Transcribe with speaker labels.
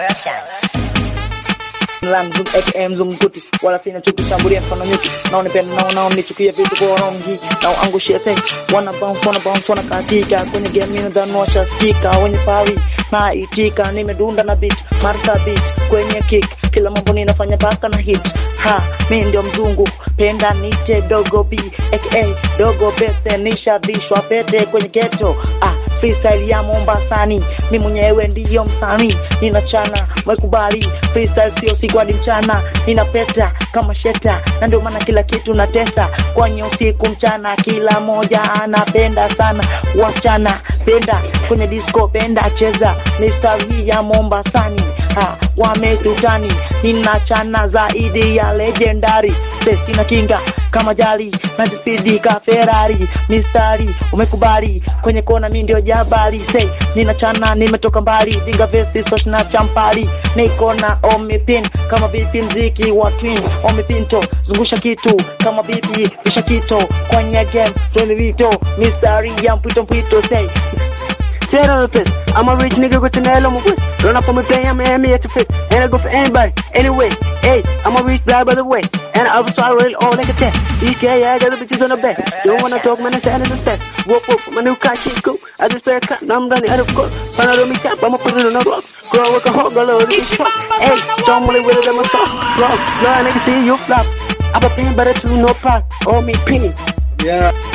Speaker 1: Lanzung AKM zunguti wala sina chuki shambulia mfano nyuki naonipenda nao nichukia vitu kwa rongi na angushia say wanna bounce wana katika kwenye game ni dhanosha stika wenye pawi na itika nimedunda na beat marta beat kwenye kick kila mambo ninafanya paka na hit mimi ndio mzungu penda nite dogo B aka dogo best nishavishwa pete kwenye ghetto freestyle ya Mombasani mimi mwenyewe ndiyo msanii ninachana mwekubali freestyle sio siku hadi mchana ninapeta kama sheta na ndio maana kila kitu natesa kwenye usiku mchana kila moja anapenda sana wachana penda kwenye disco penda cheza mistari ya Mombasani wametutani ninachana zaidi ya legendary sina kinga kama jali na speedy ka Ferrari mistari umekubali kwenye kona mimi ndio jabali say ninachana nimetoka mbali dinga vesti so na champali niko na omipin kama vipi mziki wa twin omipinto zungusha kitu kama vipi kisha kitu kwenye game tolivito mistari ya mpito say I'm a rich nigga with an L on my wrist. Run up on me, pay, I'm at the fit. And I go for anybody, anyway. Hey, I'm a rich guy by the way. And I was real all like a test. EK, I got the bitches on the back. You don't wanna talk, man, I stand in the set. Whoop, my new car, shit, cool. I just play a cut, now I'm running out of court. Find out on me top, I'ma put it on the rock. Girl, work a hard, girl, over this truck. Hey, don't really with it, I'm a top. Bro, no, nigga, see you flop. I'm a pin, but it's no pop. Oh, me penny.
Speaker 2: Yeah.